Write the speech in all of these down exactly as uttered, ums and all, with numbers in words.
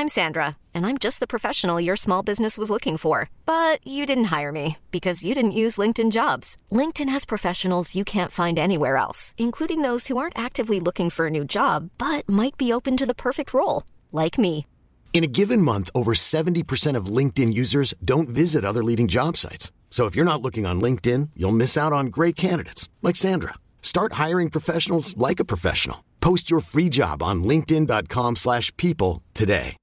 I'm Sandra, and I'm just the professional your small business was looking for. But you didn't hire me because you didn't use LinkedIn Jobs. LinkedIn has professionals you can't find anywhere else, including those who aren't actively looking for a new job, but might be open to the perfect role, like me. In a given month, over seventy percent of LinkedIn users don't visit other leading job sites. So if you're not looking on LinkedIn, you'll miss out on great candidates like Sandra. Start hiring professionals like a professional. Post your free job on linkedin.com slash people today.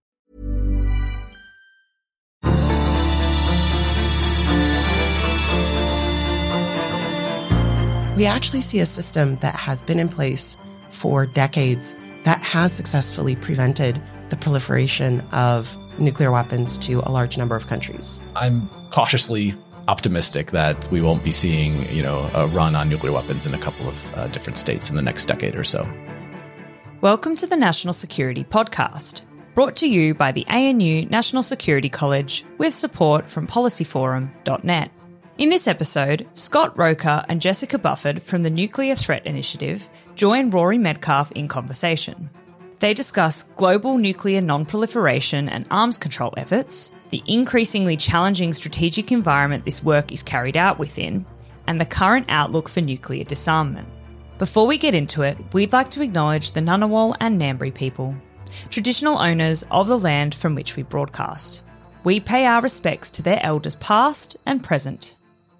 We actually see a system that has been in place for decades that has successfully prevented the proliferation of nuclear weapons to a large number of countries. I'm cautiously optimistic that we won't be seeing, you know, a run on nuclear weapons in a couple of uh, different states in the next decade or so. Welcome to the National Security Podcast, brought to you by the A N U National Security College with support from policy forum dot net. In this episode, Scott Roker and Jessica Bufford from the Nuclear Threat Initiative join Rory Medcalf in conversation. They discuss global nuclear non-proliferation and arms control efforts, the increasingly challenging strategic environment this work is carried out within, and the current outlook for nuclear disarmament. Before we get into it, we'd like to acknowledge the Ngunnawal and Ngambri people, traditional owners of the land from which we broadcast. We pay our respects to their elders past and present.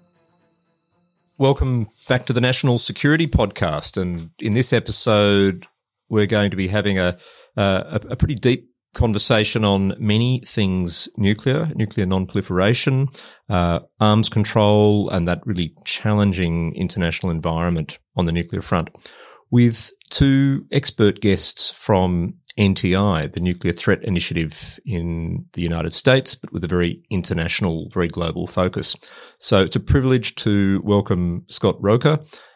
Welcome back to the National Security Podcast, and in this episode we're going to be having a, a, a pretty deep conversation on many things nuclear, nuclear non-proliferation, uh, arms control, and that really challenging international environment on the nuclear front, with two expert guests from N T I, the Nuclear Threat Initiative in the United States, but with a very international, very global focus. So it's a privilege to welcome Scott Roker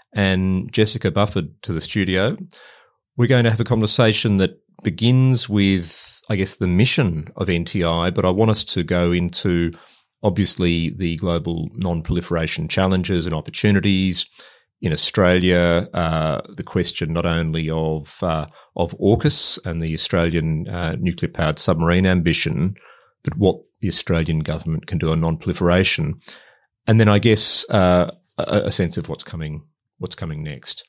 and Jessica Bufford to the studio. We're going to have a conversation that begins with, I guess, the mission of N T I, but I want us to go into, obviously, the global non-proliferation challenges and opportunities in Australia, uh, the question not only of uh, of AUKUS and the Australian uh, nuclear-powered submarine ambition, but what the Australian government can do on non-proliferation, and then I guess uh, a, a sense of what's coming what's coming next.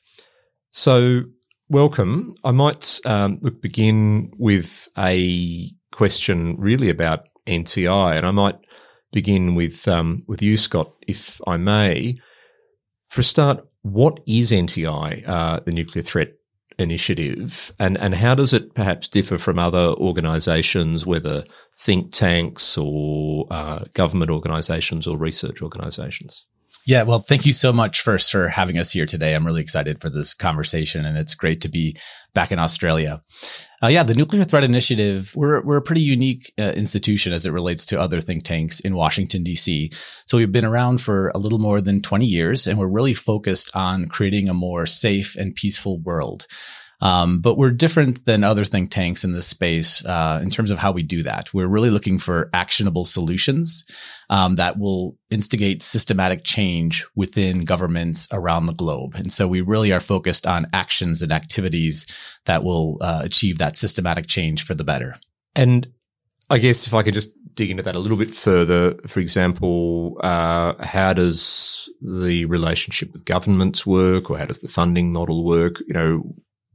So, welcome. I might um, look begin with a question really about N T I, and I might begin with um, with you, Scott, if I may. For a start, what is N T I, uh, the Nuclear Threat Initiative, and, and how does it perhaps differ from other organisations, whether think tanks or uh, government organisations or research organisations? Yeah, well, thank you so much first for having us here today. I'm really excited for this conversation, and it's great to be back in Australia. Uh, yeah, the Nuclear Threat Initiative, we're we're a pretty unique uh, institution as it relates to other think tanks in Washington, D C. So we've been around for a little more than twenty years, and we're really focused on creating a more safe and peaceful world. Um, but we're different than other think tanks in this space uh, in terms of how we do that. We're really looking for actionable solutions um, that will instigate systematic change within governments around the globe. And so we really are focused on actions and activities that will uh, achieve that systematic change for the better. And I guess if I could just dig into that a little bit further, for example, uh, how does the relationship with governments work, or how does the funding model work? You know,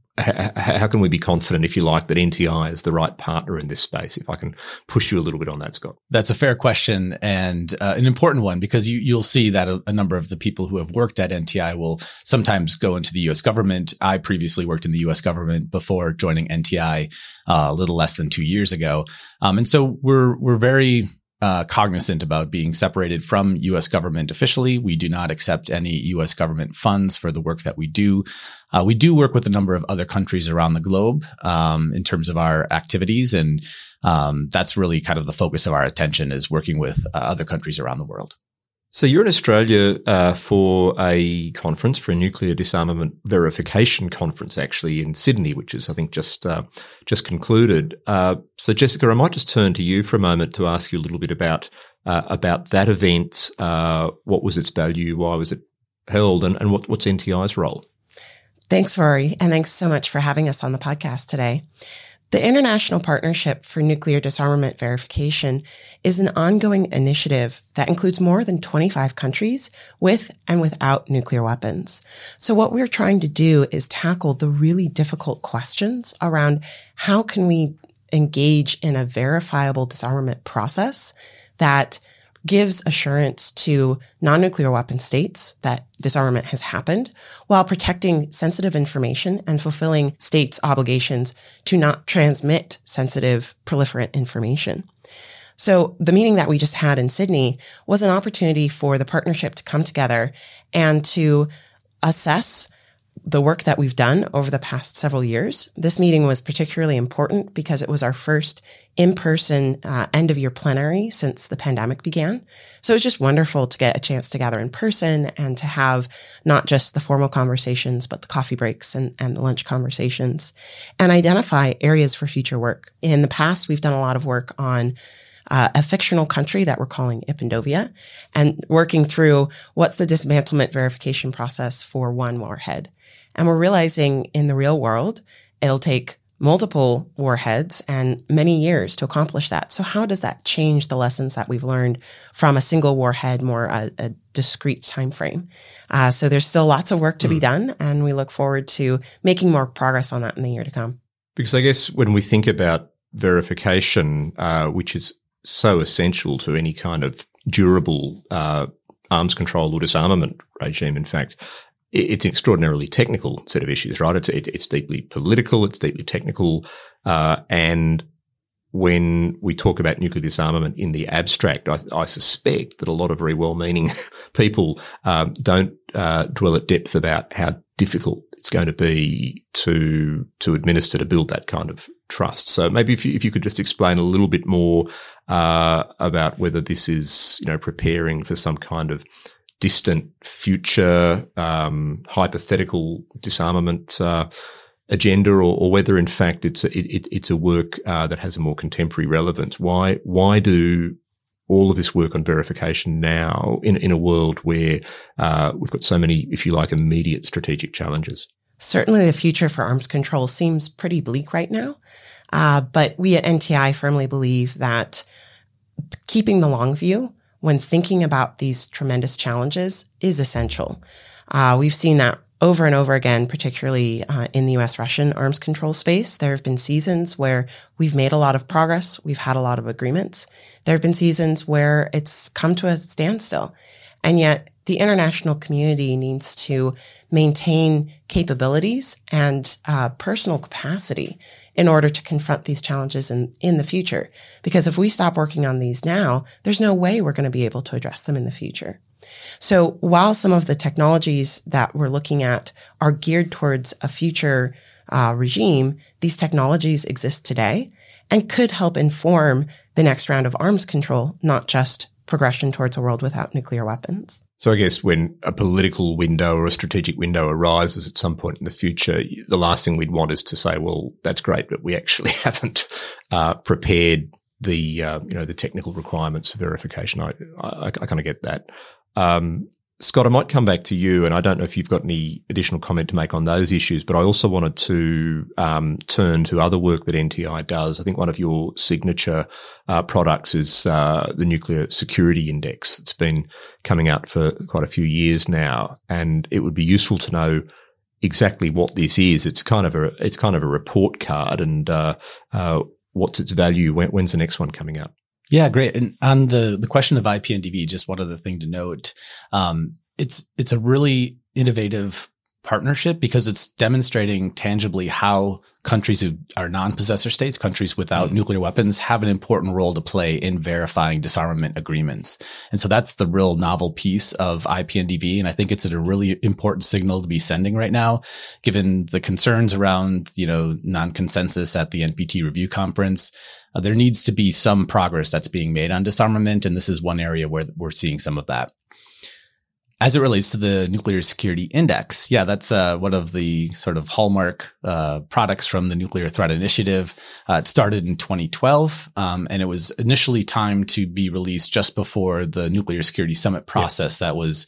how can we be confident, if you like, that N T I is the right partner in this space? If I can push you a little bit on that, Scott. That's a fair question, and uh, an important one, because you, you'll see that a, a number of the people who have worked at N T I will sometimes go into the U S government. I previously worked in the U S government before joining N T I uh, a little less than two years ago. Um, and so we're we're very Uh, cognizant about being separated from U S government officially. We do not accept any U S government funds for the work that we do. Uh, we do work with a number of other countries around the globe um, in terms of our activities, and um, that's really kind of the focus of our attention, is working with uh, other countries around the world. So you're in Australia uh, for a conference, for a nuclear disarmament verification conference, actually in Sydney, which is, I think, just uh, just concluded. Uh, so, Jessica, I might just turn to you for a moment to ask you a little bit about uh, about that event. Uh, what was its value? Why was it held? And, and what, what's N T I's role? Thanks, Rory, and thanks so much for having us on the podcast today. The International Partnership for Nuclear Disarmament Verification is an ongoing initiative that includes more than twenty-five countries with and without nuclear weapons. So what we're trying to do is tackle the really difficult questions around how can we engage in a verifiable disarmament process that gives assurance to non-nuclear weapon states that disarmament has happened while protecting sensitive information and fulfilling states' obligations to not transmit sensitive proliferant information. So the meeting that we just had in Sydney was an opportunity for the partnership to come together and to assess the work that we've done over the past several years. This meeting was particularly important because it was our first in-person uh, end-of-year plenary since the pandemic began. So it was just wonderful to get a chance to gather in person and to have not just the formal conversations, but the coffee breaks and, and the lunch conversations and identify areas for future work. In the past, we've done a lot of work on Uh, a fictional country that we're calling Ipindovia, and working through what's the dismantlement verification process for one warhead. And we're realizing in the real world, it'll take multiple warheads and many years to accomplish that. So how does that change the lessons that we've learned from a single warhead, more a, a discrete time frame? Uh, so there's still lots of work to mm. be done, and we look forward to making more progress on that in the year to come. Because I guess when we think about verification, uh, which is so essential to any kind of durable uh, arms control or disarmament regime, in fact, it's an extraordinarily technical set of issues, right? It's it, it's deeply political, it's deeply technical, uh, and when we talk about nuclear disarmament in the abstract, I, I suspect that a lot of very well-meaning people um, don't uh, dwell at depth about how difficult it's going to be to to administer, to build that kind of trust. So maybe if you, if you could just explain a little bit more uh, about whether this is, you know, preparing for some kind of distant future um, hypothetical disarmament uh, agenda, or, or whether in fact it's a, it, it's a work uh, that has a more contemporary relevance. Why why do all of this work on verification now in in a world where uh, we've got so many, if you like, immediate strategic challenges? Certainly the future for arms control seems pretty bleak right now, uh, but we at N T I firmly believe that keeping the long view when thinking about these tremendous challenges is essential. Uh, we've seen that over and over again, particularly uh, in the U S-Russian arms control space. There have been seasons where we've made a lot of progress. We've had a lot of agreements. There have been seasons where it's come to a standstill. And yet the international community needs to maintain capabilities and uh, personal capacity in order to confront these challenges in, in the future. Because if we stop working on these now, there's no way we're going to be able to address them in the future. So while some of the technologies that we're looking at are geared towards a future uh, regime, these technologies exist today and could help inform the next round of arms control, not just progression towards a world without nuclear weapons. So I guess when a political window or a strategic window arises at some point in the future, the last thing we'd want is to say, well, that's great, but we actually haven't uh, prepared the, uh, you know, the technical requirements for verification. I, I, I kind of get that. Um, Scott, I might come back to you, and I don't know if you've got any additional comment to make on those issues, but I also wanted to um, turn to other work that N T I does. I think one of your signature uh, products is uh, the Nuclear Security Index. It's been coming out for quite a few years now, and it would be useful to know exactly what this is. It's kind of a it's kind of a report card, and uh, uh, what's its value? When, when's the next one coming out? Yeah, great. And on the, the question of I P N D V, just one other thing to note, um, it's, it's a really innovative partnership because it's demonstrating tangibly how countries who are non-possessor states, countries without mm. nuclear weapons, have an important role to play in verifying disarmament agreements. And so that's the real novel piece of I P N D V. And I think it's a really important signal to be sending right now, given the concerns around, you know, non-consensus at the N P T review conference. Uh, there needs to be some progress that's being made on disarmament. And this is one area where we're seeing some of that. As it relates to the Nuclear Security Index, yeah, that's uh, one of the sort of hallmark uh, products from the Nuclear Threat Initiative. Uh, it started in twenty twelve, um, and it was initially timed to be released just before the Nuclear Security Summit process yeah. that was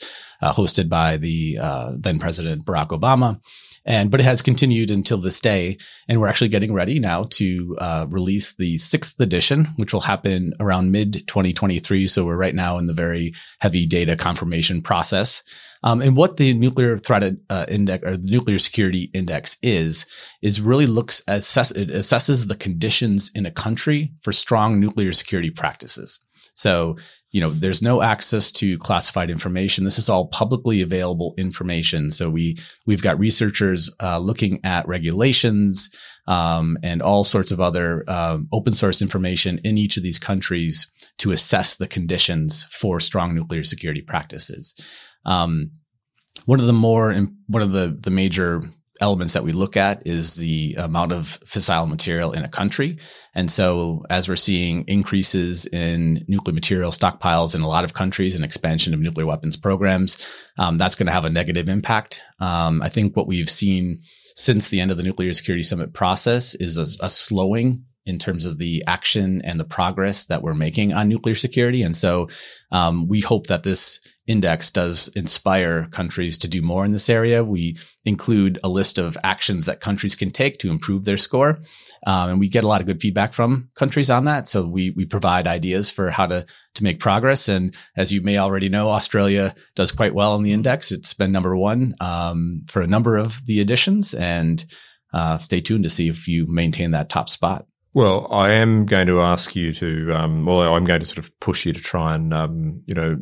uh, hosted by the uh, then President Barack Obama. And, but it has continued until this day. And we're actually getting ready now to uh, release the sixth edition, which will happen around mid twenty twenty-three. So we're right now in the very heavy data confirmation process. Um, and what the Nuclear Threat uh, Index or the Nuclear Security Index is, is really looks assess it assesses the conditions in a country for strong nuclear security practices. So, you know, there's no access to classified information. This is all publicly available information. So we, we've got researchers uh, looking at regulations um, and all sorts of other um, open source information in each of these countries to assess the conditions for strong nuclear security practices. Um, one of the more, one of the, the major elements that we look at is the amount of fissile material in a country. And so as we're seeing increases in nuclear material stockpiles in a lot of countries and expansion of nuclear weapons programs, um, that's going to have a negative impact. Um, I think what we've seen since the end of the Nuclear Security Summit process is a, a slowing in terms of the action and the progress that we're making on nuclear security. And so um, we hope that this index does inspire countries to do more in this area. We include a list of actions that countries can take to improve their score. Um, and we get a lot of good feedback from countries on that. So we we provide ideas for how to, to make progress. And as you may already know, Australia does quite well in the index. It's been number one um, for a number of the editions. And uh, stay tuned to see if you maintain that top spot. Well, I am going to ask you to, um, well, I'm going to sort of push you to try and, um, you know,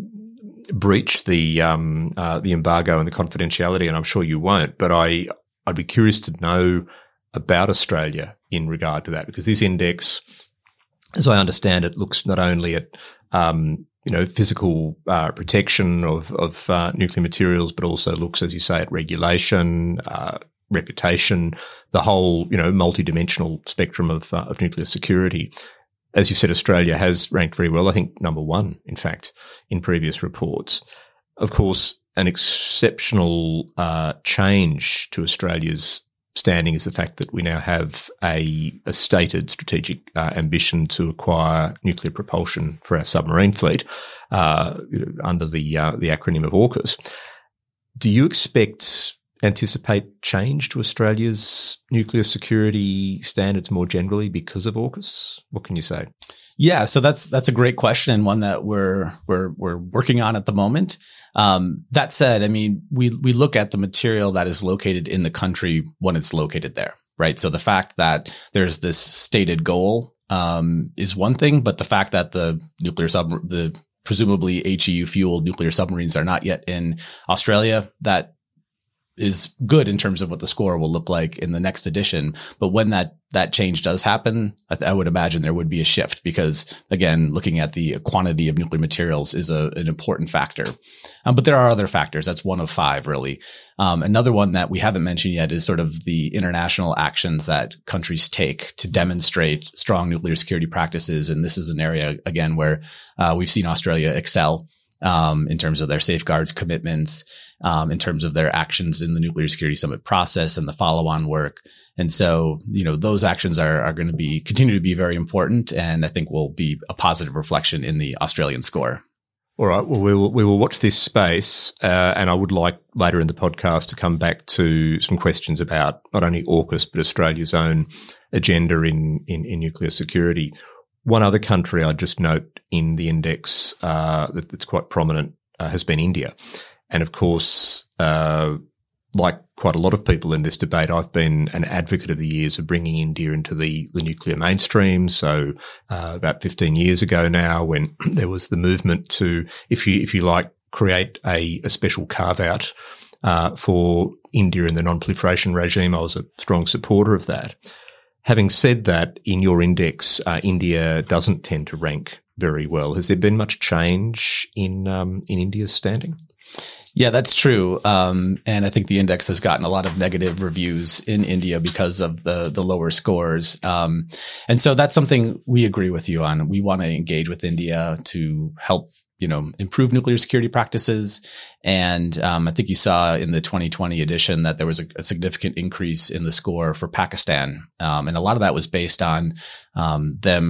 breach the um, uh, the embargo and the confidentiality, and I'm sure you won't. But I I'd be curious to know about Australia in regard to that, because this index, as I understand it, looks not only at um, you know physical uh, protection of of uh, nuclear materials, but also looks, as you say, at regulation, uh, reputation, the whole you know multidimensional spectrum of uh, of nuclear security. As you said, Australia has ranked very well, I think number one, in fact, in previous reports. Of course, an exceptional uh, change to Australia's standing is the fact that we now have a, a stated strategic uh, ambition to acquire nuclear propulsion for our submarine fleet uh, under the uh, the acronym of AUKUS. Do you expect anticipate change to Australia's nuclear security standards more generally because of AUKUS? What can you say? Yeah, so that's that's a great question, and one that we're we're we're working on at the moment. Um, that said, I mean, we we look at the material that is located in the country when it's located there, right? So the fact that there's this stated goal um, is one thing, but the fact that the nuclear sub the presumably H E U fueled nuclear submarines are not yet in Australia, that is good in terms of what the score will look like in the next edition. But when that, that change does happen, I, I would imagine there would be a shift because, again, looking at the quantity of nuclear materials is a, an important factor. Um, but there are other factors. That's one of five, really. Um, another one that we haven't mentioned yet is sort of the international actions that countries take to demonstrate strong nuclear security practices. And this is an area, again, where uh, we've seen Australia excel. Um, in terms of their safeguards commitments, um, in terms of their actions in the Nuclear Security Summit process and the follow-on work. And so, you know, those actions are, are going to be, continue to be very important, and I think will be a positive reflection in the Australian score. All right. Well, we will, we will watch this space, uh, and I would like later in the podcast to come back to some questions about not only AUKUS, but Australia's own agenda in, in, in nuclear security. One other country I'd just note in the index uh, that, that's quite prominent uh, has been India. And of course, uh, like quite a lot of people in this debate, I've been an advocate of the years of bringing India into the, the nuclear mainstream. So uh, about fifteen years ago now, when there was the movement to, if you if you like, create a, a special carve-out uh, for India in the non-proliferation regime, I was a strong supporter of that. Having said that, in your index, uh, India doesn't tend to rank very well. Has there been much change in um, in India's standing? Yeah, that's true. Um, and I think the index has gotten a lot of negative reviews in India because of the the lower scores. Um, and so that's something we agree with you on. We want to engage with India to help, you know, improve nuclear security practices. And um, I think you saw in the twenty twenty edition that there was a, a significant increase in the score for Pakistan. Um, and a lot of that was based on um, them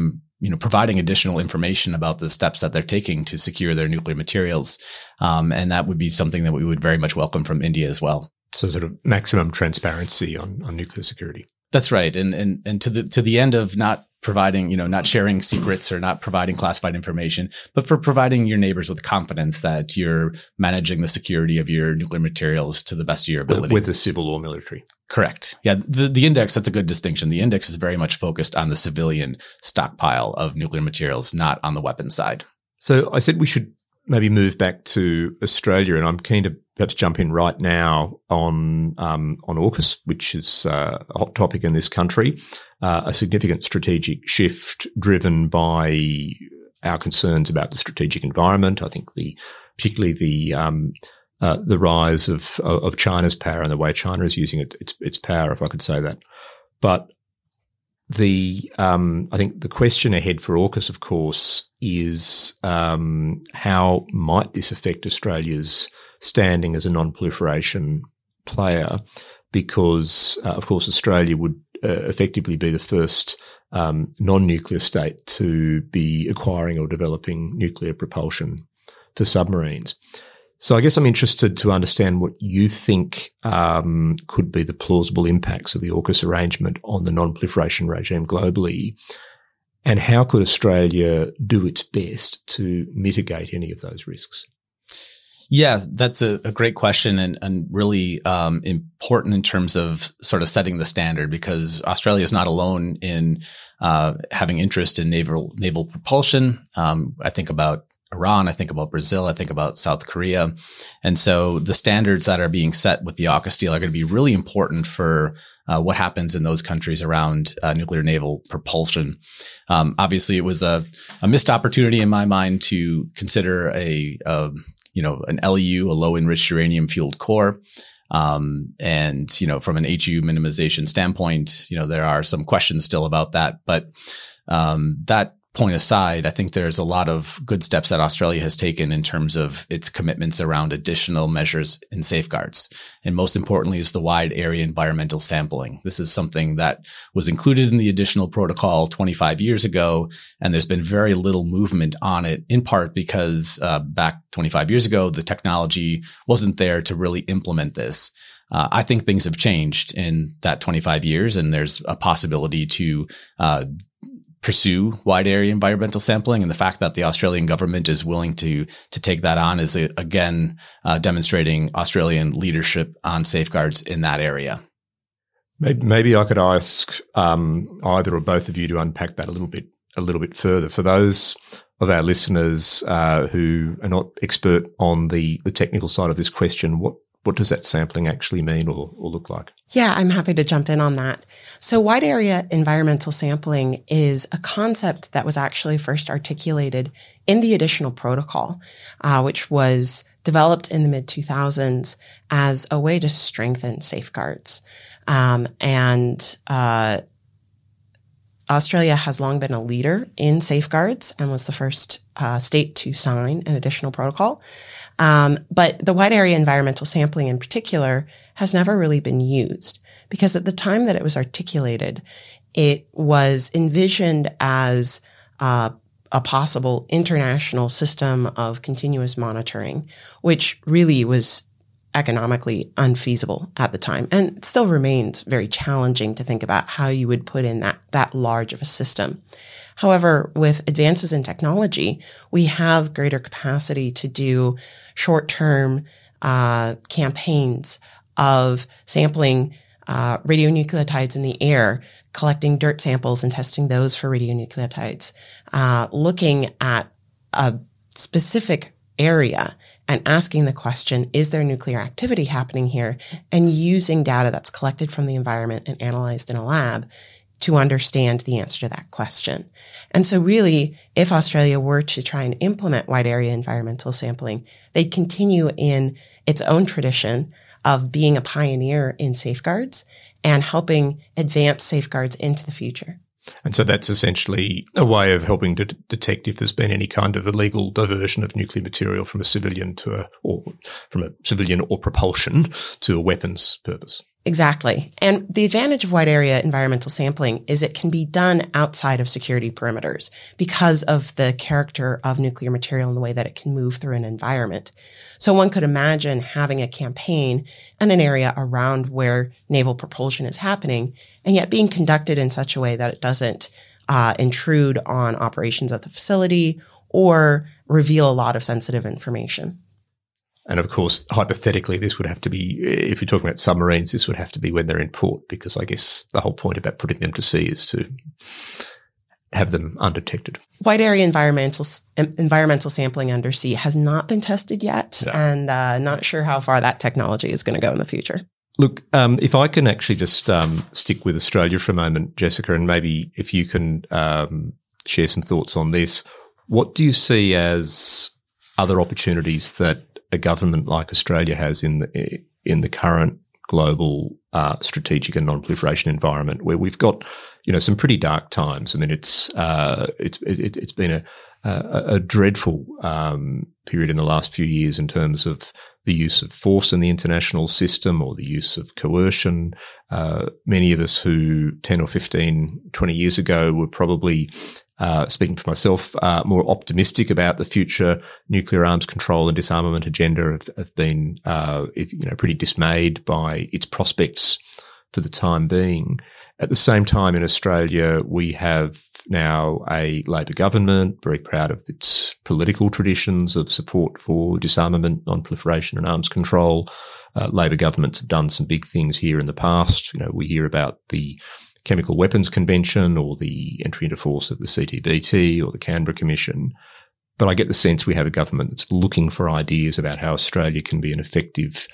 you know, providing additional information about the steps that they're taking to secure their nuclear materials. Um, and that would be something that we would very much welcome from India as well. So sort of maximum transparency on, on nuclear security. That's right. And, and, and to the, to the end of not providing, you know, not sharing secrets or not providing classified information, but for providing your neighbors with confidence that you're managing the security of your nuclear materials to the best of your ability. Whether civil or military. Correct. Yeah. The, the index, that's a good distinction. The index is very much focused on the civilian stockpile of nuclear materials, not on the weapons side. So I said we should maybe move back to Australia, and I'm keen to perhaps jump in right now on um, on AUKUS, which is uh, a hot topic in this country, uh, a significant strategic shift driven by our concerns about the strategic environment. I think the particularly the um, uh, the rise of of China's power and the way China is using it, its its power, if I could say that. But The um, I think the question ahead for AUKUS, of course, is um, how might this affect Australia's standing as a non-proliferation player? Because, uh, of course, Australia would uh, effectively be the first um, non-nuclear state to be acquiring or developing nuclear propulsion for submarines. So I guess I'm interested to understand what you think um, could be the plausible impacts of the AUKUS arrangement on the non-proliferation regime globally, and how could Australia do its best to mitigate any of those risks? Yeah, that's a, a great question, and, and really um, important in terms of sort of setting the standard, because Australia is not alone in uh, having interest in naval naval propulsion. Um, I think about Iran, I think about Brazil, I think about South Korea. And so the standards that are being set with the AUKUS deal are going to be really important for uh, what happens in those countries around uh, nuclear naval propulsion. Um, obviously, it was a, a missed opportunity in my mind to consider a, a you know, an L E U, a low enriched uranium fueled core. Um, and, you know, from an H U minimization standpoint, you know, there are some questions still about that, but um, that point aside, I think there's a lot of good steps that Australia has taken in terms of its commitments around additional measures and safeguards. And most importantly is the wide area environmental sampling. This is something that was included in the additional protocol twenty-five years ago, and there's been very little movement on it, in part because uh, back twenty-five years ago, the technology wasn't there to really implement this. Uh, I think things have changed in that twenty-five years, and there's a possibility to uh pursue wide area environmental sampling, and the fact that the Australian government is willing to to take that on is uh, again uh, demonstrating Australian leadership on safeguards in that area. Maybe, maybe I could ask um, either or both of you to unpack that a little bit a little bit further for those of our listeners uh, who are not expert on the the technical side of this question. What What does that sampling actually mean or, or look like? Yeah, I'm happy to jump in on that. So wide area environmental sampling is a concept that was actually first articulated in the additional protocol, uh, which was developed in the mid two thousands as a way to strengthen safeguards. Um, and uh, Australia has long been a leader in safeguards and was the first uh, state to sign an additional protocol. Um, but the wide area environmental sampling in particular has never really been used, because at the time that it was articulated, it was envisioned as uh, a possible international system of continuous monitoring, which really was economically unfeasible at the time, and it still remains very challenging to think about how you would put in that that large of a system. However, with advances in technology, we have greater capacity to do short-term uh, campaigns of sampling uh, radionucleotides in the air, collecting dirt samples and testing those for radionucleotides, uh, looking at a specific area and asking the question, is there nuclear activity happening here? And using data that's collected from the environment and analyzed in a lab to understand the answer to that question. And so really, if Australia were to try and implement wide area environmental sampling, they'd continue in its own tradition of being a pioneer in safeguards and helping advance safeguards into the future. And so that's essentially a way of helping to d- detect if there's been any kind of illegal diversion of nuclear material from a civilian to a, or from a civilian or propulsion to a weapons purpose. Exactly. And the advantage of wide area environmental sampling is it can be done outside of security perimeters because of the character of nuclear material and the way that it can move through an environment. So one could imagine having a campaign in an area around where naval propulsion is happening and yet being conducted in such a way that it doesn't uh, intrude on operations at the facility or reveal a lot of sensitive information. And of course, hypothetically, this would have to be, if you're talking about submarines, this would have to be when they're in port, because I guess the whole point about putting them to sea is to have them undetected. Wide area environmental environmental sampling undersea has not been tested yet, yeah. and uh, not sure how far that technology is going to go in the future. Look, um, if I can actually just um, stick with Australia for a moment, Jessica, and maybe if you can um, share some thoughts on this, what do you see as other opportunities that a government like Australia has in the in the current global uh, strategic and non-proliferation environment, where we've got, you know, some pretty dark times? I mean, it's uh, it's it, it's been a a, a dreadful um, period in the last few years in terms of the use of force in the international system or the use of coercion. Uh, many of us who ten or fifteen, twenty years ago were probably Uh, speaking for myself, uh, more optimistic about the future nuclear arms control and disarmament agenda have, have been, uh, if, you know, pretty dismayed by its prospects for the time being. At the same time, in Australia, we have now a Labor government, very proud of its political traditions of support for disarmament, non-proliferation and arms control. Uh, Labor governments have done some big things here in the past. You know, we hear about the Chemical Weapons Convention or the entry into force of the C T B T or the Canberra Commission. But I get the sense we have a government that's looking for ideas about how Australia can be an effective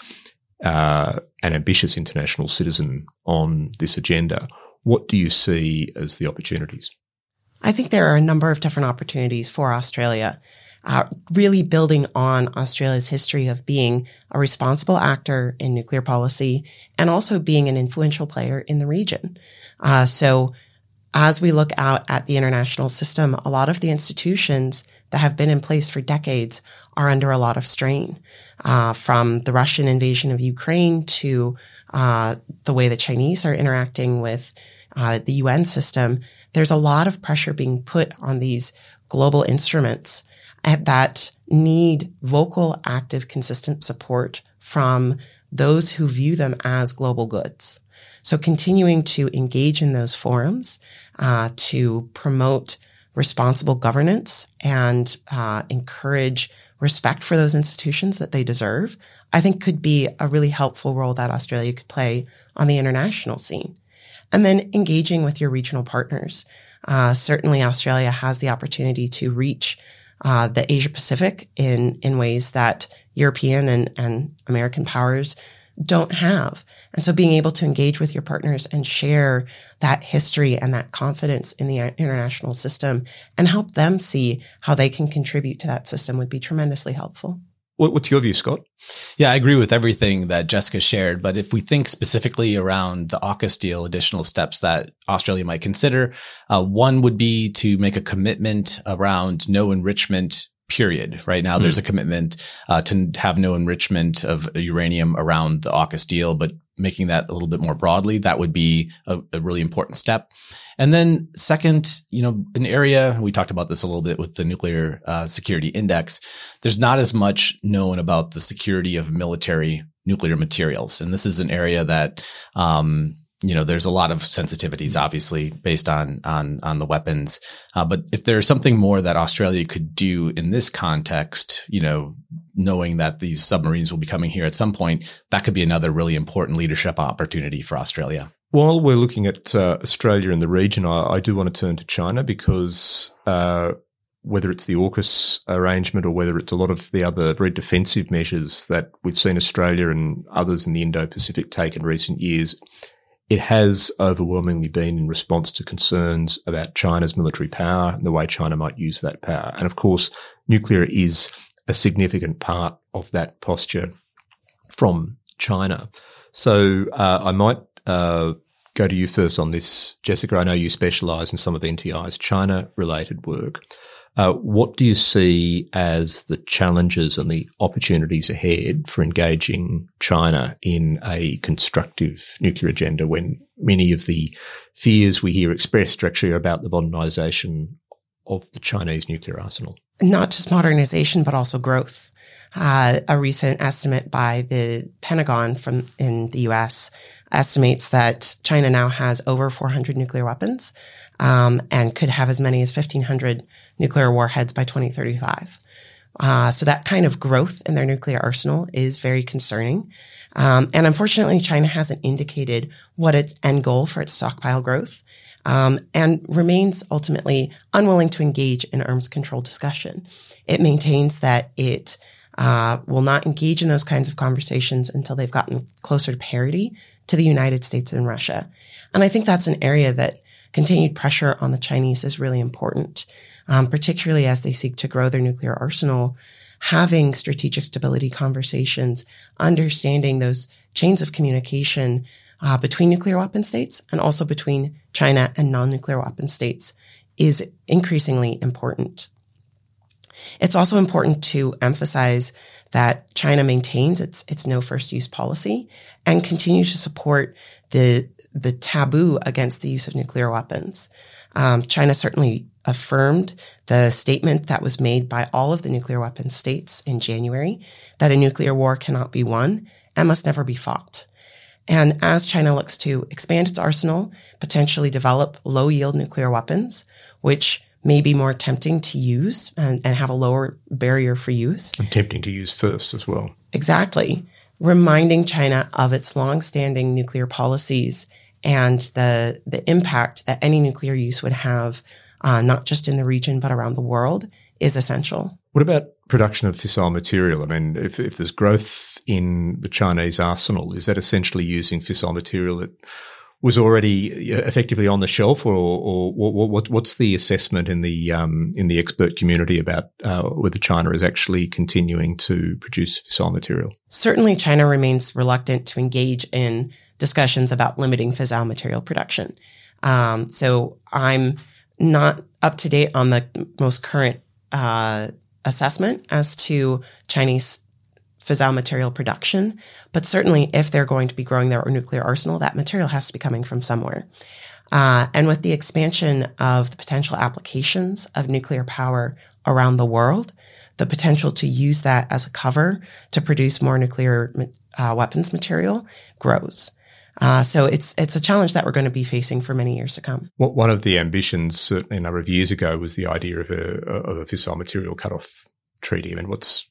uh, and ambitious international citizen on this agenda. What do you see as the opportunities? I think there are a number of different opportunities for Australia. Uh, really building on Australia's history of being a responsible actor in nuclear policy and also being an influential player in the region. Uh, so as we look out at the international system, a lot of the institutions that have been in place for decades are under a lot of strain, uh, from the Russian invasion of Ukraine to uh, the way the Chinese are interacting with uh, the U N system. There's a lot of pressure being put on these global instruments that need vocal, active, consistent support from those who view them as global goods. So continuing to engage in those forums, uh, to promote responsible governance and uh, encourage respect for those institutions that they deserve, I think could be a really helpful role that Australia could play on the international scene. And then engaging with your regional partners. Uh, certainly Australia has the opportunity to reach Uh, the Asia Pacific in, in ways that European and, and American powers don't have. And so being able to engage with your partners and share that history and that confidence in the international system and help them see how they can contribute to that system would be tremendously helpful. What's your view, Scott? Yeah, I agree with everything that Jessica shared. But if we think specifically around the AUKUS deal, additional steps that Australia might consider, uh, one would be to make a commitment around no enrichment, period. Right now, mm. there's a commitment uh, to have no enrichment of uranium around the AUKUS deal, but making that a little bit more broadly, that would be a, a really important step. And then second, you know, an area, we talked about this a little bit with the Nuclear uh, Security Index, there's not as much known about the security of military nuclear materials. And this is an area that, um, you know, there's a lot of sensitivities, obviously, based on on on the weapons. Uh, but if there's something more that Australia could do in this context, you know, knowing that these submarines will be coming here at some point, that could be another really important leadership opportunity for Australia. While we're looking at uh, Australia and the region, I, I do want to turn to China because uh, whether it's the AUKUS arrangement or whether it's a lot of the other very defensive measures that we've seen Australia and others in the Indo-Pacific take in recent years, it has overwhelmingly been in response to concerns about China's military power and the way China might use that power. And of course, nuclear is a significant part of that posture from China. So uh, I might uh, go to you first on this, Jessica. I know you specialise in some of N T I's China-related work. Uh, what do you see as the challenges and the opportunities ahead for engaging China in a constructive nuclear agenda when many of the fears we hear expressed are actually about the modernisation of the Chinese nuclear arsenal? Not just modernization, but also growth. Uh, a recent estimate by the Pentagon from in the U S estimates that China now has over four hundred nuclear weapons um, and could have as many as fifteen hundred nuclear warheads by twenty thirty-five. Uh, so that kind of growth in their nuclear arsenal is very concerning. Um, and unfortunately, China hasn't indicated what its end goal for its stockpile growth um, and remains ultimately unwilling to engage in arms control discussion. It maintains that it uh, will not engage in those kinds of conversations until they've gotten closer to parity to the United States and Russia. And I think that's an area that continued pressure on the Chinese is really important, um, particularly as they seek to grow their nuclear arsenal. Having strategic stability conversations, understanding those chains of communication uh, between nuclear weapon states and also between China and non-nuclear weapon states is increasingly important. It's also important to emphasize that China maintains its its no first use policy and continues to support the the taboo against the use of nuclear weapons. Um, China certainly affirmed the statement that was made by all of the nuclear weapon states in January that a nuclear war cannot be won and must never be fought. And as China looks to expand its arsenal, potentially develop low-yield nuclear weapons, which may be more tempting to use and, and have a lower barrier for use. And tempting to use first as well. Exactly. Reminding China of its long-standing nuclear policies and the the impact that any nuclear use would have, uh, not just in the region, but around the world, is essential. What about production of fissile material? I mean, if, if there's growth in the Chinese arsenal, is that essentially using fissile material that was already effectively on the shelf, or, or, or what, what's the assessment in the um, in the expert community about uh, whether China is actually continuing to produce fissile material? Certainly, China remains reluctant to engage in discussions about limiting fissile material production. Um, so I'm not up to date on the most current uh, assessment as to Chinese fissile material production, but certainly if they're going to be growing their nuclear arsenal, that material has to be coming from somewhere. Uh, and with the expansion of the potential applications of nuclear power around the world, the potential to use that as a cover to produce more nuclear uh, weapons material grows. Uh, so it's it's a challenge that we're going to be facing for many years to come. Well, one of the ambitions, certainly a number of years ago, was the idea of a, of a fissile material cutoff treaty. I mean, what's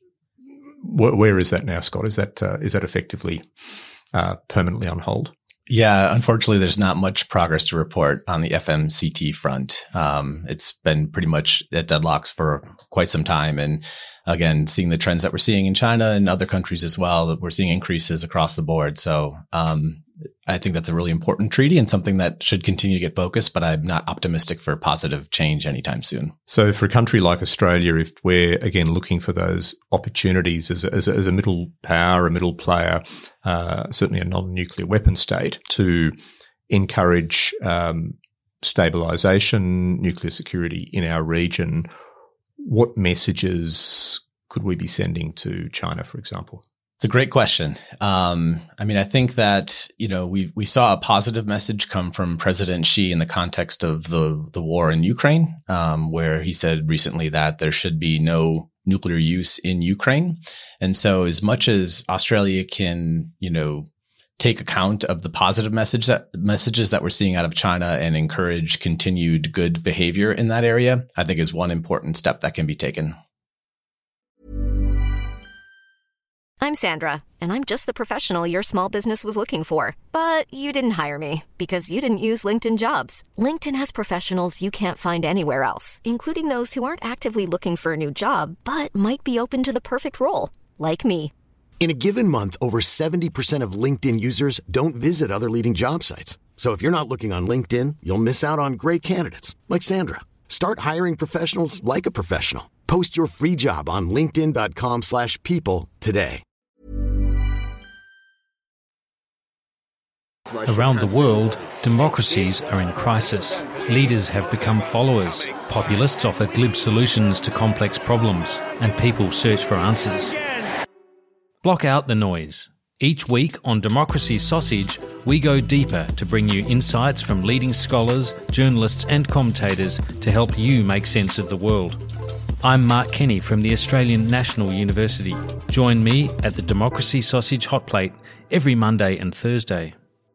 where is that now, Scott? Is that uh, is that effectively uh, permanently on hold? Yeah, unfortunately, there's not much progress to report on the F M C T front. Um, it's been pretty much at deadlocks for quite some time. And again, seeing the trends that we're seeing in China and other countries as well, that we're seeing increases across the board. So um, I think that's a really important treaty and something that should continue to get focused, but I'm not optimistic for positive change anytime soon. So for a country like Australia, if we're, again, looking for those opportunities as a, as a, as a middle power, a middle player, uh, certainly a non-nuclear weapon state, to encourage um, stabilisation, nuclear security in our region, what messages could we be sending to China, for example? It's a great question. Um, I mean, I think that, you know, we we saw a positive message come from President Xi in the context of the, the war in Ukraine, um, where he said recently that there should be no nuclear use in Ukraine. And so as much as Australia can, you know, take account of the positive message that messages that we're seeing out of China and encourage continued good behavior in that area, I think is one important step that can be taken. I'm Sandra, and I'm just the professional your small business was looking for. But you didn't hire me because you didn't use LinkedIn Jobs. LinkedIn has professionals you can't find anywhere else, including those who aren't actively looking for a new job, but might be open to the perfect role, like me. In a given month, over seventy percent of LinkedIn users don't visit other leading job sites. So if you're not looking on LinkedIn, you'll miss out on great candidates like Sandra. Start hiring professionals like a professional. Post your free job on linkedin dot com slash people today. Around the world, democracies are in crisis. Leaders have become followers. Populists offer glib solutions to complex problems, and people search for answers. Block out the noise. Each week on Democracy Sausage, we go deeper to bring you insights from leading scholars, journalists and commentators to help you make sense of the world. I'm Mark Kenny from the Australian National University. Join me at the Democracy Sausage Hot Plate every Monday and Thursday.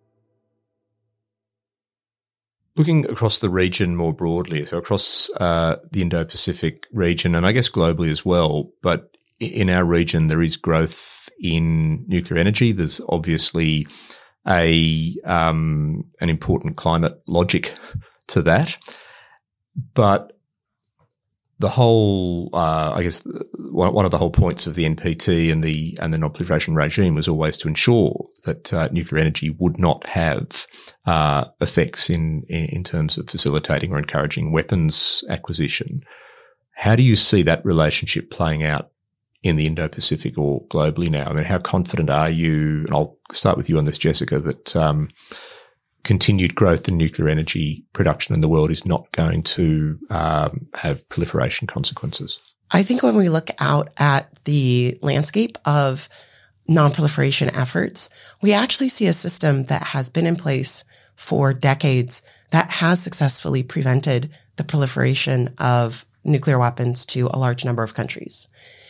Looking across the region more broadly, so across uh, the Indo-Pacific region, and I guess globally as well, but in our region there is growth in nuclear energy. There's obviously a um, an important climate logic to that, but the whole, uh, I guess, one, one of the whole points of the N P T and the and the non-proliferation regime was always to ensure that uh, nuclear energy would not have uh, effects in, in in terms of facilitating or encouraging weapons acquisition. How do you see that relationship playing out in the Indo-Pacific or globally now? I mean, how confident are you? And I'll start with you on this, Jessica, that um, continued growth in nuclear energy production in the world is not going to um, have proliferation consequences? I think when we look out at the landscape of non-proliferation efforts, we actually see a system that has been in place for decades that has successfully prevented the proliferation of nuclear weapons to a large number of countries.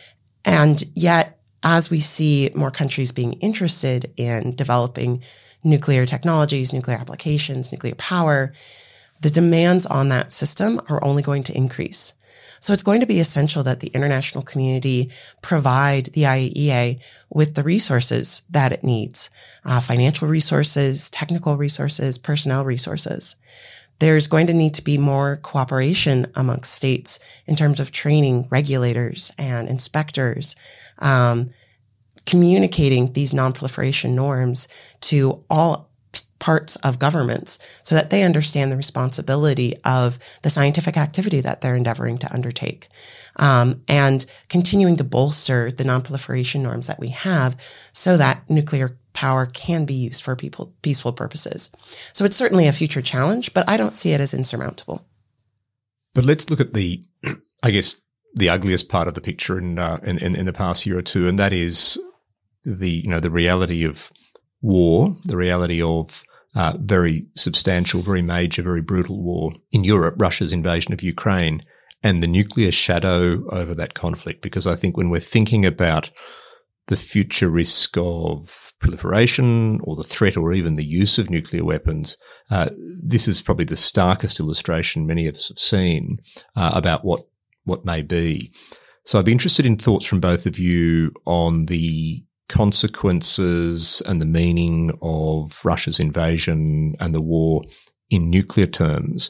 And yet, as we see more countries being interested in developing nuclear technologies, nuclear applications, nuclear power, the demands on that system are only going to increase. So it's going to be essential that the international community provide the I A E A with the resources that it needs, uh, financial resources, technical resources, personnel resources. There's going to need to be more cooperation amongst states in terms of training regulators and inspectors, um, communicating these non-proliferation norms to all parts of governments so that they understand the responsibility of the scientific activity that they're endeavoring to undertake, um, and continuing to bolster the non-proliferation norms that we have so that nuclear power can be used for people, peaceful purposes. So it's certainly a future challenge, but I don't see it as insurmountable. But let's look at the, I guess, the ugliest part of the picture in, uh, in, in, in the past year or two, and that is the, you know, the reality of war, the reality of uh, very substantial, very major, very brutal war in Europe, Russia's invasion of Ukraine, and the nuclear shadow over that conflict. Because I think when we're thinking about the future risk of proliferation or the threat or even the use of nuclear weapons, uh, this is probably the starkest illustration many of us have seen uh, about what, what may be. So I'd be interested in thoughts from both of you on the consequences and the meaning of Russia's invasion and the war in nuclear terms.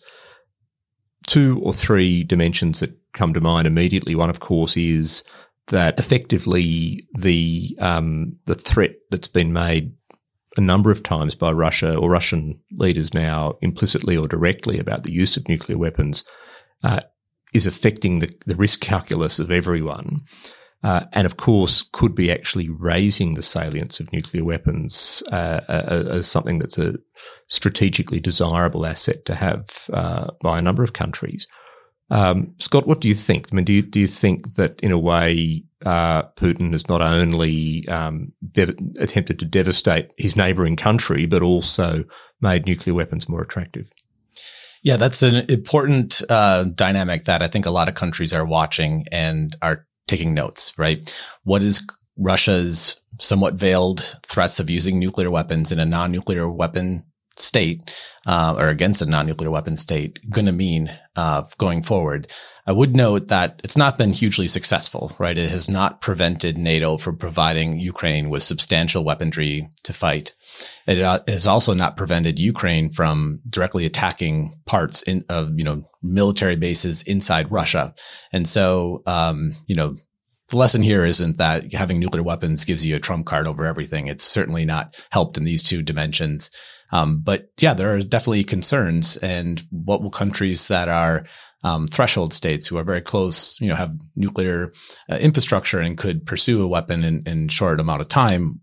Two or three dimensions that come to mind immediately. One, of course, is that effectively the um, the threat that's been made a number of times by Russia or Russian leaders now, implicitly or directly, about the use of nuclear weapons uh, is affecting the, the risk calculus of everyone. Uh, and, of course, could be actually raising the salience of nuclear weapons uh, as something that's a strategically desirable asset to have uh, by a number of countries. Um, Scott, what do you think? I mean, do you, do you think that, in a way, uh, Putin has not only um, dev- attempted to devastate his neighbouring country, but also made nuclear weapons more attractive? Yeah, that's an important uh, dynamic that I think a lot of countries are watching and are taking notes, right? What is Russia's somewhat veiled threats of using nuclear weapons in a non-nuclear weapon state, uh, or against a non-nuclear weapon state going to mean uh, going forward? I would note that it's not been hugely successful, right? It has not prevented NATO from providing Ukraine with substantial weaponry to fight. It uh, has also not prevented Ukraine from directly attacking parts in, of, you know, military bases inside Russia. And so, um, you know, the lesson here isn't that having nuclear weapons gives you a trump card over everything. It's certainly not helped in these two dimensions. Um, but yeah, there are definitely concerns. And what will countries that are um, threshold states who are very close, you know, have nuclear uh, infrastructure and could pursue a weapon in, in short amount of time,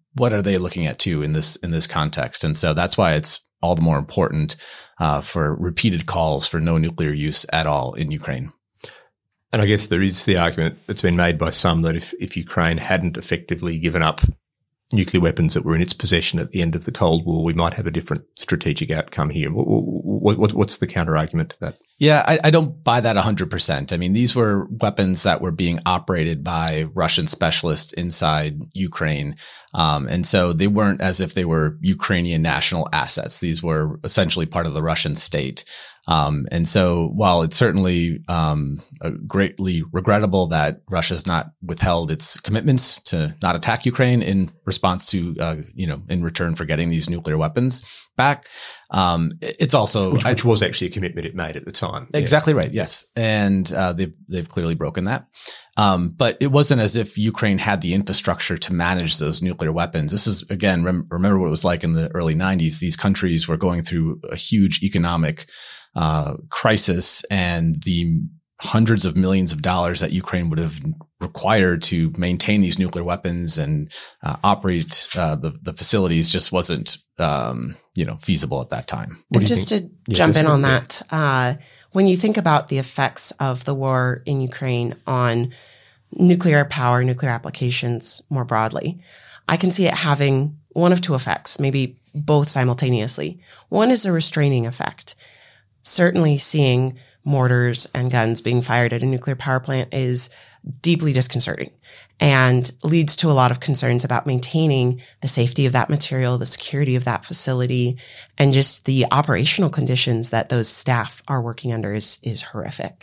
what are they looking at too in this in this context? And so that's why it's all the more important uh, for repeated calls for no nuclear use at all in Ukraine. And I guess there is the argument that's been made by some that if, if Ukraine hadn't effectively given up nuclear weapons that were in its possession at the end of the Cold War, we might have a different strategic outcome here. What, what, what's the counter argument to that? Yeah, I, I don't buy that one hundred percent. I mean, these were weapons that were being operated by Russian specialists inside Ukraine. Um, and so they weren't as if they were Ukrainian national assets. These were essentially part of the Russian state. Um, and so while it's certainly um, uh, greatly regrettable that Russia's not withheld its commitments to not attack Ukraine in response to, uh, you know, in return for getting these nuclear weapons back, um, it's also which, which was actually a commitment it made at the time. Exactly yeah. right. Yes, and uh, they've they've clearly broken that. Um, but it wasn't as if Ukraine had the infrastructure to manage those nuclear weapons. This is again, rem- remember what it was like in the early nineties. These countries were going through a huge economic uh, crisis, and the hundreds of millions of dollars that Ukraine would have required to maintain these nuclear weapons and uh, operate uh, the, the facilities just wasn't, um, you know, feasible at that time. And just think? to yeah, jump in on yeah. that, uh, when you think about the effects of the war in Ukraine on nuclear power, nuclear applications more broadly, I can see it having one of two effects, maybe both simultaneously. One is a restraining effect. Certainly seeing mortars and guns being fired at a nuclear power plant is deeply disconcerting and leads to a lot of concerns about maintaining the safety of that material, the security of that facility, and just the operational conditions that those staff are working under is, is horrific.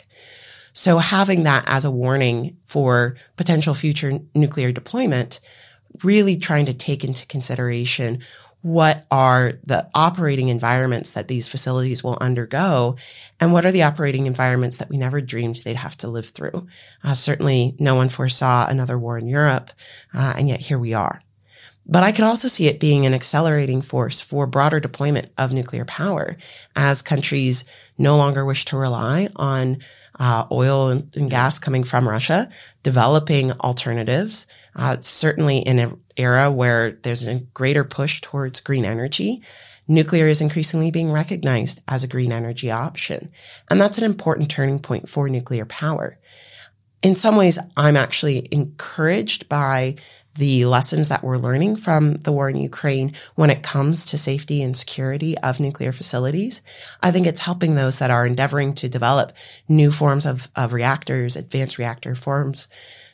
So having that as a warning for potential future nuclear deployment, really trying to take into consideration what are the operating environments that these facilities will undergo, and what are the operating environments that we never dreamed they'd have to live through. Uh, certainly, no one foresaw another war in Europe, uh, and yet here we are. But I could also see it being an accelerating force for broader deployment of nuclear power as countries no longer wish to rely on uh, oil and, and gas coming from Russia, developing alternatives, uh, certainly in an era where there's a greater push towards green energy. Nuclear is increasingly being recognized as a green energy option. And that's an important turning point for nuclear power. In some ways, I'm actually encouraged by the lessons that we're learning from the war in Ukraine when it comes to safety and security of nuclear facilities. I think it's helping those that are endeavoring to develop new forms of, of reactors, advanced reactor forms,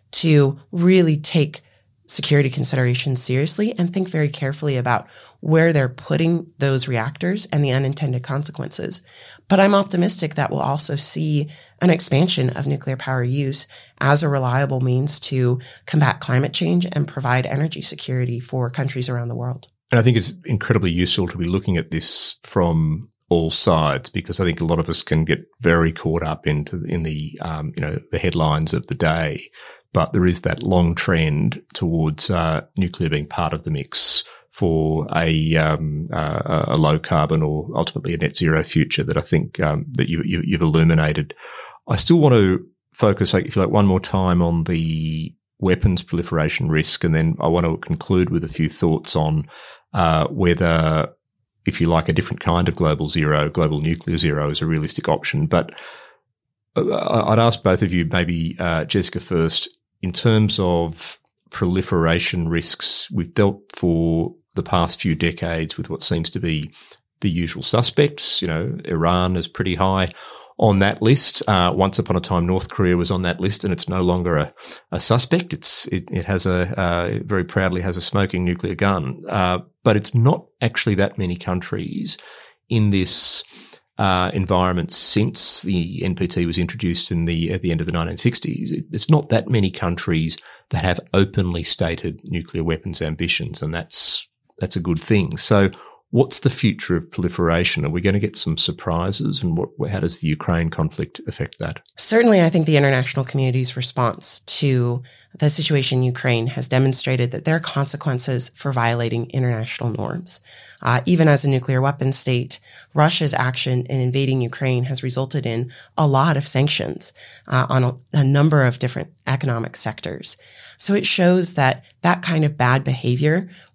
to really take security considerations seriously and think very carefully about where they're putting those reactors and the unintended consequences. But I'm optimistic that we'll also see an expansion of nuclear power use as a reliable means to combat climate change and provide energy security for countries around the world. And I think it's incredibly useful to be looking at this from all sides, because I think a lot of us can get very caught up into in the um, you know the headlines of the day. But there is that long trend towards uh, nuclear being part of the mix for a, um, uh, a low carbon or ultimately a net zero future that I think um, that you, you, you've illuminated. I still want to focus, if you like, one more time on the weapons proliferation risk, and then I want to conclude with a few thoughts on uh, whether, if you like, a different kind of global zero, global nuclear zero, is a realistic option. But I'd ask both of you, maybe uh, Jessica first. In terms of proliferation risks, we've dealt for the past few decades with what seems to be the usual suspects. You know, Iran is pretty high on that list. Uh, once upon a time, North Korea was on that list, and it's no longer a, a suspect. It's it, it has a uh, it very proudly has a smoking nuclear gun, uh, but it's not actually that many countries in this Uh, environment since the N P T was introduced in the at the end of the nineteen sixties. There's not that many countries that have openly stated nuclear weapons ambitions, and that's that's a good thing. So, what's the future of proliferation? Are we going to get some surprises, and what, how does the Ukraine conflict affect that? Certainly, I think the international community's response to the situation in Ukraine has demonstrated that there are consequences for violating international norms. Uh, even as a nuclear weapons state, Russia's action in invading Ukraine has resulted in a lot of sanctions uh, on a, a number of different economic sectors. So it shows that that kind of bad behavior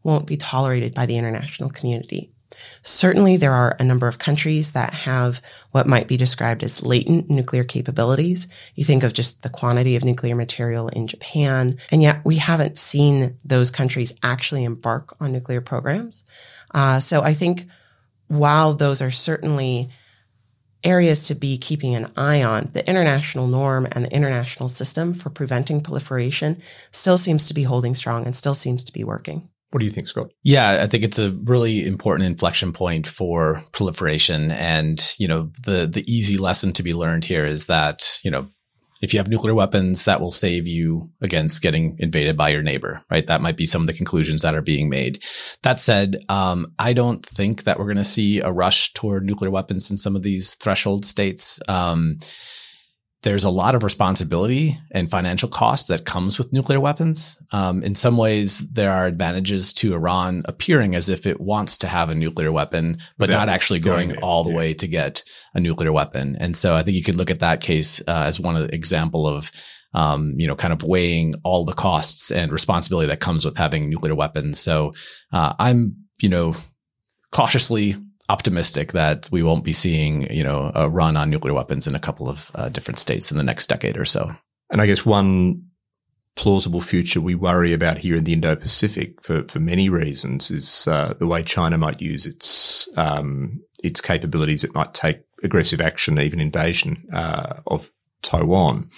won't be tolerated by the international community. Certainly, there are a number of countries that have what might be described as latent nuclear capabilities. You think of just the quantity of nuclear material in Japan, and yet we haven't seen those countries actually embark on nuclear programs. Uh, so I think while those are certainly areas to be keeping an eye on, the international norm and the international system for preventing proliferation still seems to be holding strong and still seems to be working. What do you think, Scott? Yeah, I think it's a really important inflection point for proliferation. And, you know, the the easy lesson to be learned here is that, you know, if you have nuclear weapons, that will save you against getting invaded by your neighbor, right? That might be some of the conclusions that are being made. That said, um, I don't think that we're going to see a rush toward nuclear weapons in some of these threshold states. Um, There's a lot of responsibility and financial cost that comes with nuclear weapons. Um, in some ways, there are advantages to Iran appearing as if it wants to have a nuclear weapon, but Without not actually going, going there, all the yeah. way to get a nuclear weapon. And so I think you could look at that case uh, as one of the example of, um, you know, kind of weighing all the costs and responsibility that comes with having nuclear weapons. So uh, I'm, you know, cautiously optimistic that we won't be seeing, you know, a run on nuclear weapons in a couple of uh, different states in the next decade or so. And I guess one plausible future we worry about here in the Indo-Pacific for, for many reasons is uh, the way China might use its um, its capabilities. It might take aggressive action, even invasion uh, of Taiwan.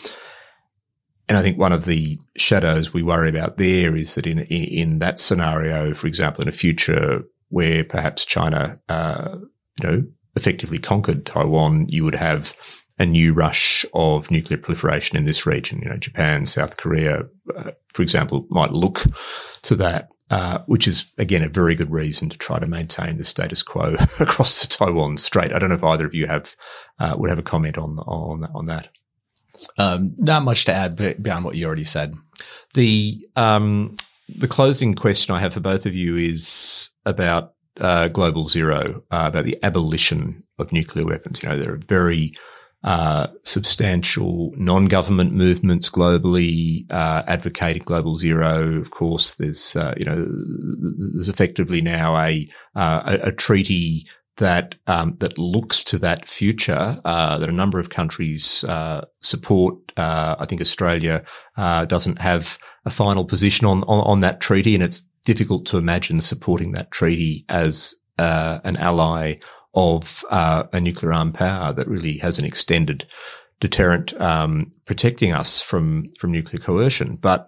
And I think one of the shadows we worry about there is that in in that scenario, for example, in a future where perhaps China, uh, you know, effectively conquered Taiwan, you would have a new rush of nuclear proliferation in this region. You know, Japan, South Korea, uh, for example, might look to that, uh, which is, again, a very good reason to try to maintain the status quo across the Taiwan Strait. I don't know if either of you have uh, would have a comment on on on that. Um, not much to add beyond what you already said. The um, the closing question I have for both of you is about uh, Global Zero, uh, about the abolition of nuclear weapons. You know, there are very uh, substantial non-government movements globally uh, advocating Global Zero. Of course, there's uh, you know there's effectively now a uh, a, a treaty that um, that looks to that future, uh, that a number of countries uh, support. Uh, I think Australia uh, doesn't have a final position on, on on that treaty, and it's difficult to imagine supporting that treaty as uh, an ally of uh, a nuclear armed power that really has an extended deterrent um, protecting us from from nuclear coercion. But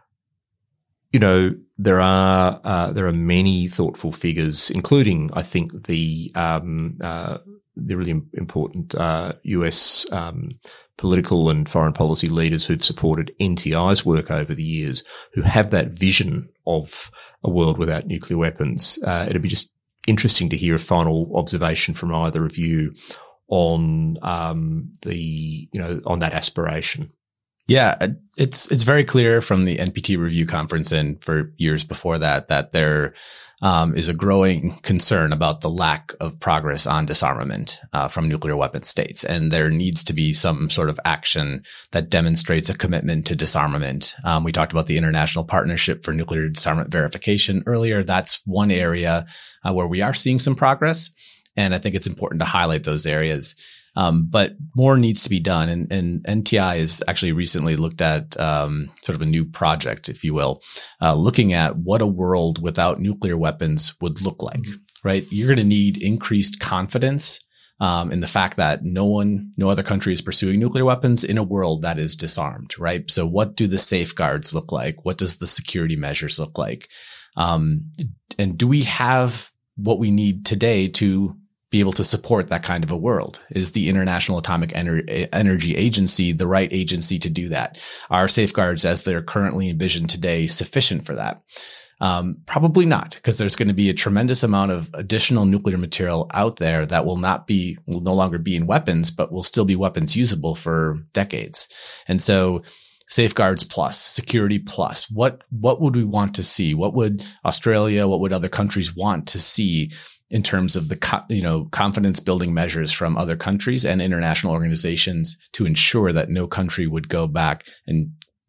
you know, there are uh, there are many thoughtful figures, including, I think, the um, uh, the really important uh, U S um, political and foreign policy leaders who've supported N T I's work over the years, who have that vision of a world without nuclear weapons. Uh, it'd be just interesting to hear a final observation from either of you on um, the you know on that aspiration. Yeah, it's it's very clear from the N P T review conference and for years before that that there um, is a growing concern about the lack of progress on disarmament uh, from nuclear weapon states, and there needs to be some sort of action that demonstrates a commitment to disarmament. Um, we talked about the International Partnership for Nuclear Disarmament Verification earlier. That's one area uh, where we are seeing some progress, and I think it's important to highlight those areas. Um, but more needs to be done. And, and N T I has actually recently looked at um, sort of a new project, if you will, uh, looking at what a world without nuclear weapons would look like, right? You're going to need increased confidence um, in the fact that no one, no other country is pursuing nuclear weapons in a world that is disarmed, right? So what do the safeguards look like? What does the security measures look like? Um, and do we have what we need today to be able to support that kind of a world? Is the International Atomic Ener- Energy Agency the right agency to do that? Are safeguards as they're currently envisioned today sufficient for that? Um, probably not, because there's going to be a tremendous amount of additional nuclear material out there that will not be, will no longer be in weapons, but will still be weapons usable for decades. And so safeguards plus, security plus, what, what would we want to see? What would Australia, what would other countries want to see in terms of the, co- you know, confidence building measures from other countries and international organizations to ensure that no country would go back and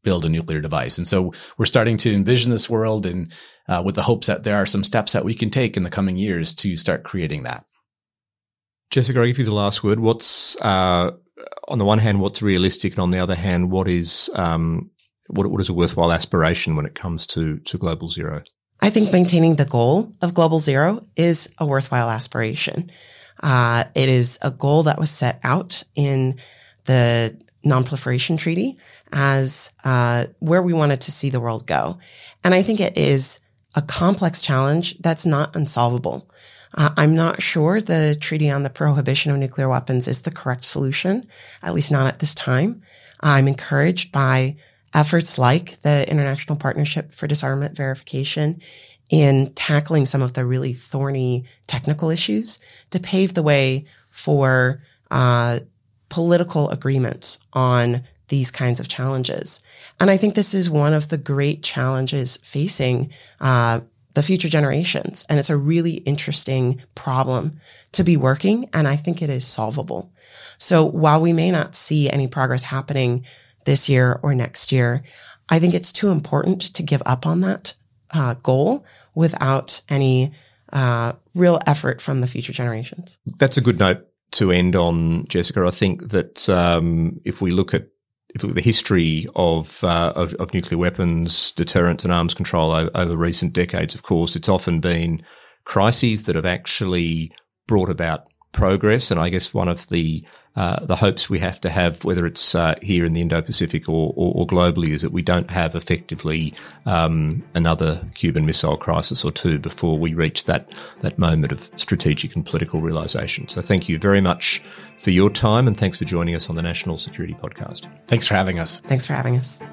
build a nuclear device. And so we're starting to envision this world, and uh, with the hopes that there are some steps that we can take in the coming years to start creating that. Jessica, I'll give you the last word. What's, uh, on the one hand, what's realistic, and on the other hand, what is um, what, what is a worthwhile aspiration when it comes to, to global zero? I think maintaining the goal of global zero is a worthwhile aspiration. Uh, it is a goal that was set out in the Non-Proliferation Treaty as uh, where we wanted to see the world go. And I think it is a complex challenge that's not unsolvable. Uh, I'm not sure the Treaty on the Prohibition of Nuclear Weapons is the correct solution, at least not at this time. I'm encouraged by efforts like the International Partnership for Disarmament Verification in tackling some of the really thorny technical issues to pave the way for uh, political agreements on these kinds of challenges. And I think this is one of the great challenges facing uh, the future generations. And it's a really interesting problem to be working, and I think it is solvable. So while we may not see any progress happening this year or next year, I think it's too important to give up on that uh, goal without any uh, real effort from the future generations. That's a good note to end on, Jessica. I think that um, if we look at If we look at the history of, uh, of of nuclear weapons, deterrence, and arms control over, over recent decades, of course, it's often been crises that have actually brought about progress. And I guess one of the uh, the hopes we have to have, whether it's uh, here in the Indo-Pacific or, or, or globally, is that we don't have effectively um, another Cuban Missile Crisis or two before we reach that that moment of strategic and political realisation. So thank you very much for your time, and thanks for joining us on the National Security Podcast. Thanks for having us. Thanks for having us.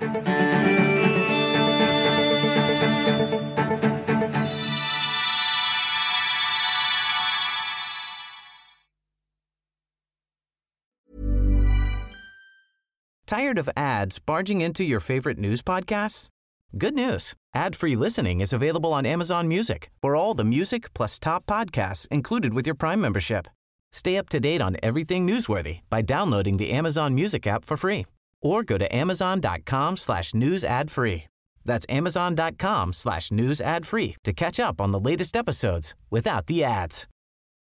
Tired of ads barging into your favorite news podcasts? Good news. Ad-free listening is available on Amazon Music for all the music plus top podcasts included with your Prime membership. Stay up to date on everything newsworthy by downloading the Amazon Music app for free or go to amazon.com slash news ad free. That's amazon.com slash news ad free to catch up on the latest episodes without the ads.